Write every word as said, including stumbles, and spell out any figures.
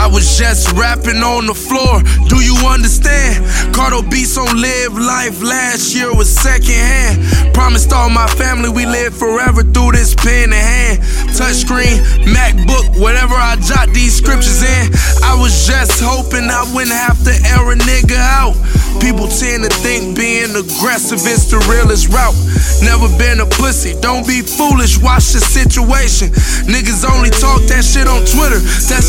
I was just rapping on the floor, do you understand? Cardo beats on Live Life, last year was second hand. Promised all my family we live forever through this pen in hand. Touchscreen, MacBook, whatever I jot these scriptures in. I was just hoping I wouldn't have to air a nigga out. People tend to think being aggressive is the realest route. Never been a pussy, don't be foolish, watch the situation. Niggas only talk that shit on Twitter, that's